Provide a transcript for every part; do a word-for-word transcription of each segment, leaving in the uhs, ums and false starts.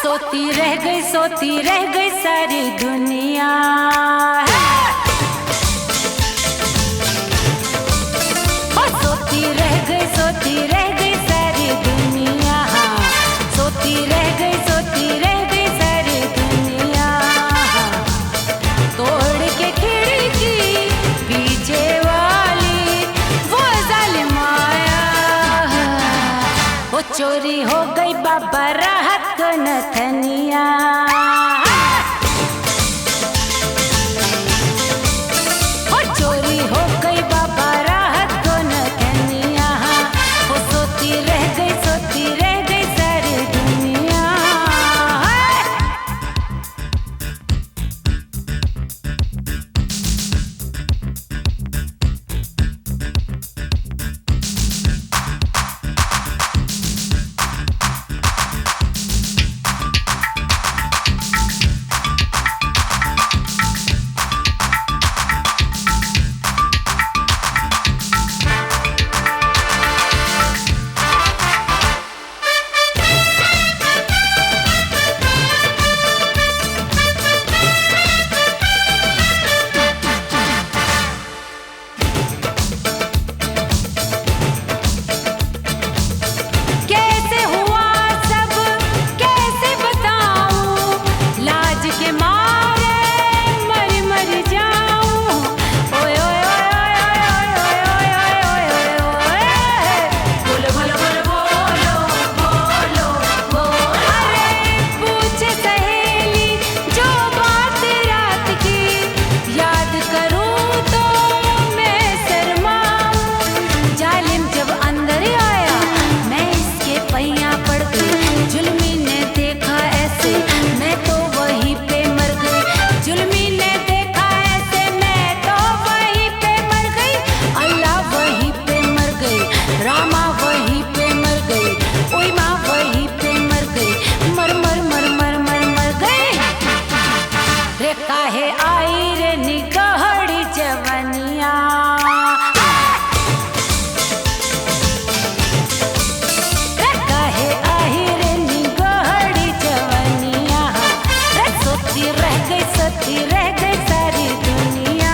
सोती रह गई सोती रह गई सारी दुनिया। ओ सोती रह गई सोती रह गई सारी दुनिया। सोती रह गई सोती रह गई सारी दुनिया। तोड़ के खिड़की पीछे वाली वो जालिम आया। वो चोरी हो गई बाबा राहत को नथनिया। वो चोरी हो गई बाबा राहत को नथनिया। वो सोती रह गई सोती रह गई सारी दुनिया। काहे आई रे निगहड़ी जवनिया। काहे आई रे निगहड़ी जवनिया। सोती रह गई सोती रह गई सारी दुनिया।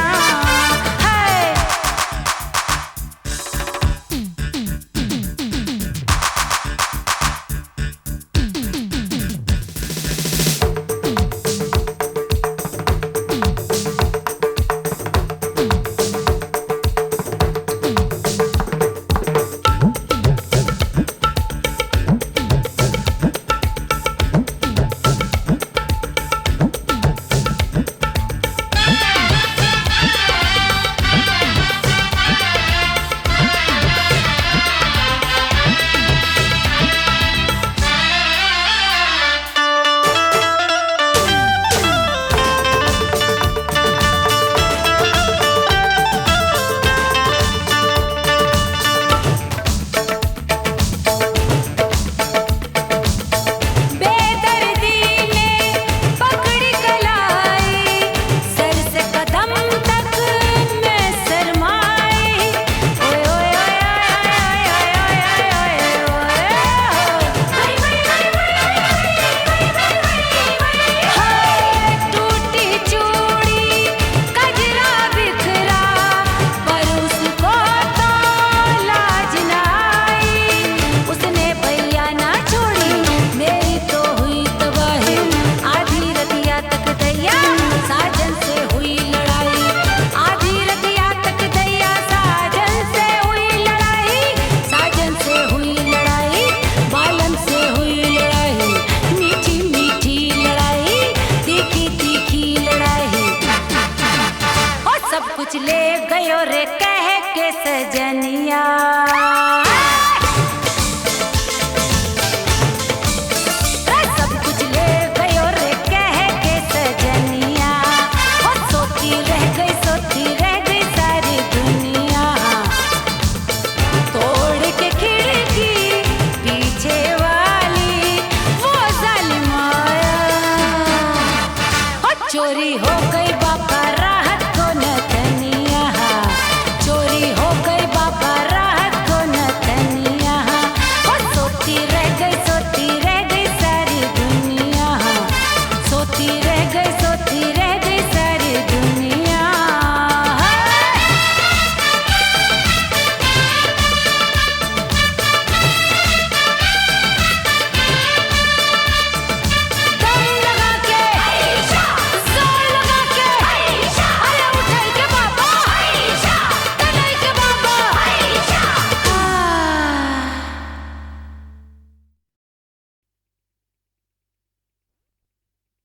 कुछ ले गयो रे कह के सजनिया।